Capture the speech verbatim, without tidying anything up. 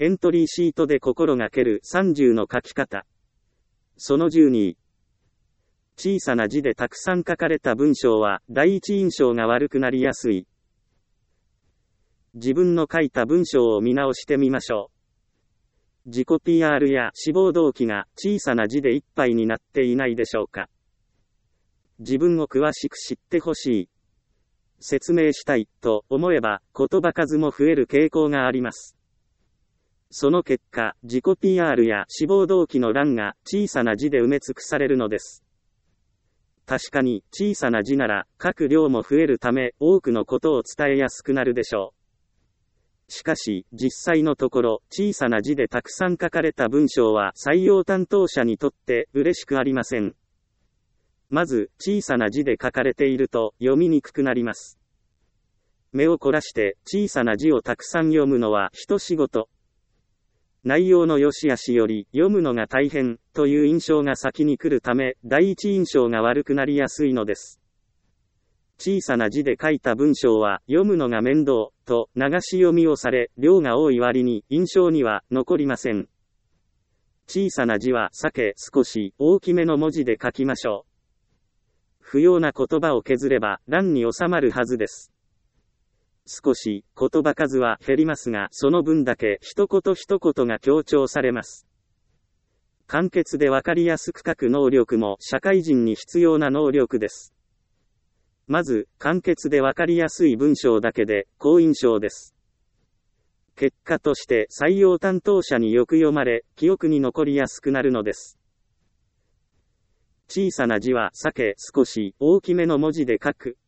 エントリーシートで心がけるさんじゅうの書き方。そのじゅうに。小さな字でたくさん書かれた文章は第一印象が悪くなりやすい。自分の書いた文章を見直してみましょう。自己 ピーアール や志望動機が小さな字でいっぱいになっていないでしょうか。自分を詳しく知ってほしい。説明したいと思えば言葉数も増える傾向があります。その結果、自己 ピーアール や志望動機の欄が小さな字で埋め尽くされるのです。確かに小さな字なら書く量も増えるため多くのことを伝えやすくなるでしょう。しかし、実際のところ小さな字でたくさん書かれた文章は採用担当者にとって嬉しくありません。まず、小さな字で書かれていると読みにくくなります。目を凝らして小さな字をたくさん読むのは一仕事。内容の良し悪しより読むのが大変という印象が先に来るため、第一印象が悪くなりやすいのです。小さな字で書いた文章は読むのが面倒と流し読みをされ、量が多い割に印象には残りません。小さな字は避け少し大きめの文字で書きましょう。不要な言葉を削れば欄に収まるはずです。少し言葉数は減りますが、その分だけ一言一言が強調されます。簡潔でわかりやすく書く能力も社会人に必要な能力です。まず、簡潔でわかりやすい文章だけで好印象です。結果として採用担当者によく読まれ、記憶に残りやすくなるのです。小さな字は避け少し大きめの文字で書く。